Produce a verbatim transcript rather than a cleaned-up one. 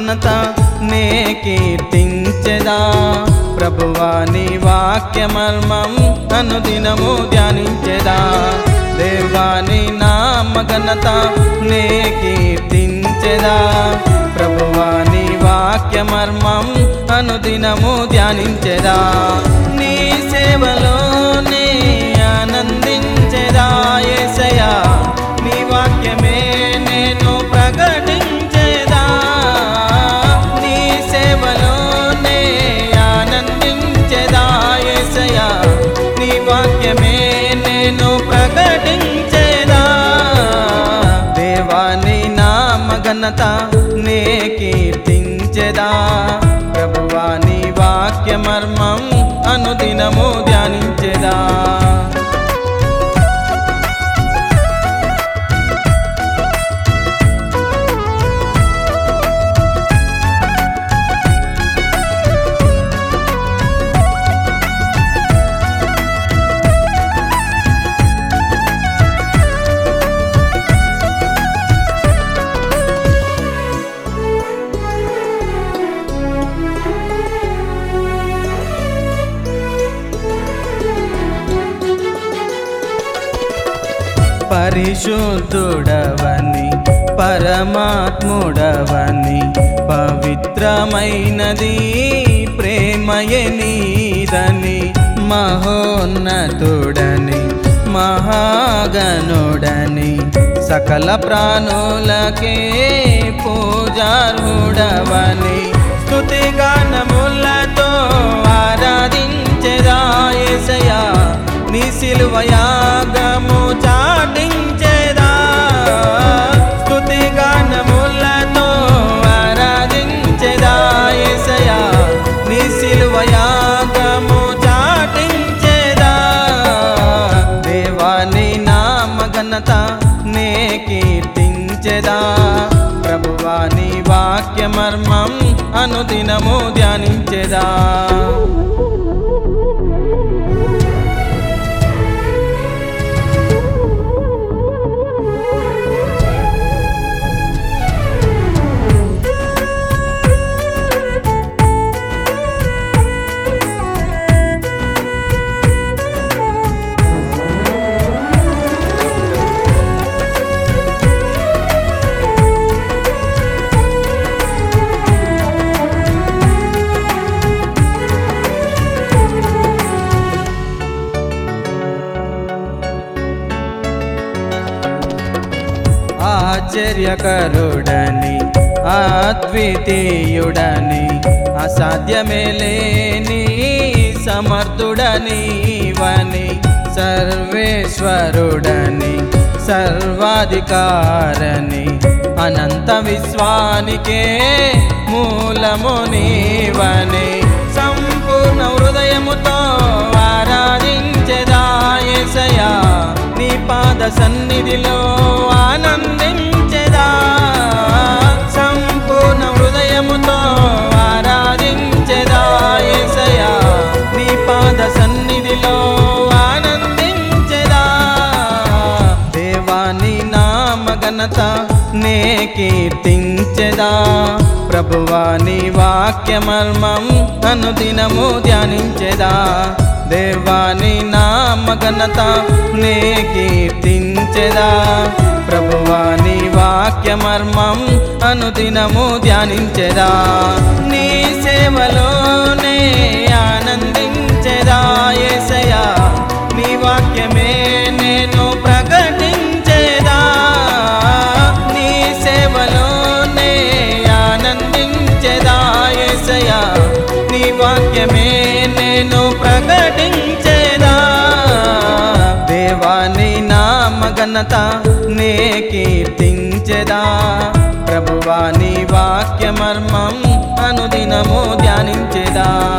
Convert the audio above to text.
ఘనత నే కీర్తించెదా ప్రభువా నీ వాక్యమర్మం అనుదినము ధ్యానించెదా దేవా నీ నామ ఘనత నే కీర్తించెదా ప్రభువా నీ వాక్యమర్మం అనుదినము ధ్యానించెదా నీ సేవలోనే ఆనందించెదా యేసయ్యా నీ వాక్యమే నేను ప్రకటించెదా నీ సేవలోనే ఆనందించెదా యేసయ్యా నీ వాక్యమే నేను ప్రకటించెదా దేవా నీ నామ ఘనత నే కీర్తించెదా ప్రభువా నీ వాక్యమర్మం అనుదినము ధ్యానించెదా పరిశుద్ధుడవని పరమాత్ముడవని పవిత్రమైనది ప్రేమయే నీదని మహోన్నతుడని మహాగణుడని సకల ప్రాణులకే పూజార్హుడవని స్తుతిగానములతో ఆరాధించెదా యేసయ్యా నీ సిలువ యాగము చాటించెదా స్తుతిగానములతో ఆరాధించెదా యేసయ్యా నీ సిలువ యాగము చాటించెదా దేవా నీ నామ ఘనత నే కీర్తించెదా ప్రభువా నీ వాక్యమర్మం అనుదినము ధ్యానించెదా ఆశ్చర్యకరుడని అద్వితీయుడని అసాధ్యమే లేని సమర్థుడని వని సర్వేశ్వరుడని సర్వాధికారని అనంత విశ్వానికే మూలము నీవని సంపూర్ణ హృదయముతో ఆరాధించెదా యేసయ్యా నీ పాద సన్నిధిలో ఆనందించెదా సంపూర్ణ హృదయముతో ఆరాధించెదా యేసయ్యా నీ పాద సన్నిధిలో ఆనందించెదా దేవా నీ నామ ఘనత నే కీర్తించెదా ప్రభువా నీ వాక్యమర్మం అనుదినము ధ్యానించెదా దేవా నీ నామ ఘనత నే కీర్తించెదా ప్రభువా నీ వాక్యమర్మం అనుదినము ధ్యానించెదా నీ సేవలోనే ఆనందించెదా యేసయ్యా నీ వాక్యమే నేను ప్రకటించెదా నీ సేవలోనే ఆనందించెదా యేసయ్యా నీ వాక్యమే నేను ప్రకటించెదా దేవా నీ నామ ఘనత నే కీర్తించెదా ప్రభువా నీ వాక్యమర్మం అనుదినము ధ్యానించెదా।